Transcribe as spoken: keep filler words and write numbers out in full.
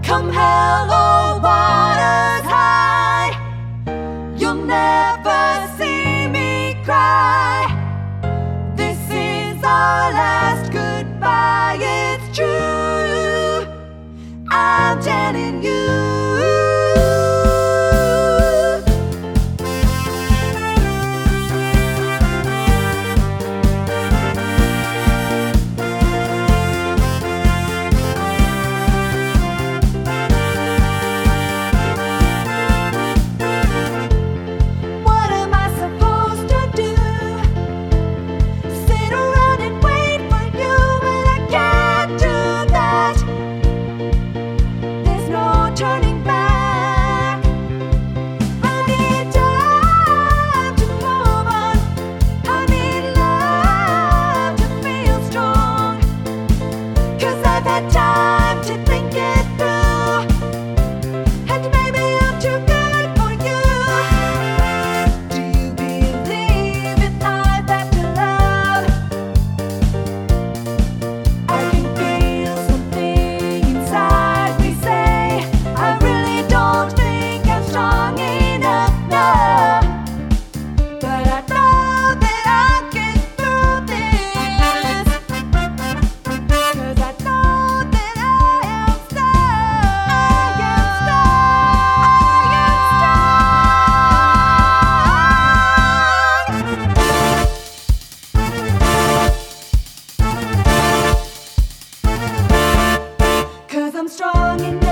Come hell or waters high, you'll never see me cry. This is our last goodbye, it's true, I'm telling you. Turning back, I need time to move on. I need love to feel strong, 'cause I've had time to think it through, and maybe I'm too good for you. Do you believe in life after love? I can feel something inside me say I really don't think I'm strong enough now, but I know that I'll get through this, 'cause I know that I am strong, I am strong, I am strong, 'cause I'm strong enough.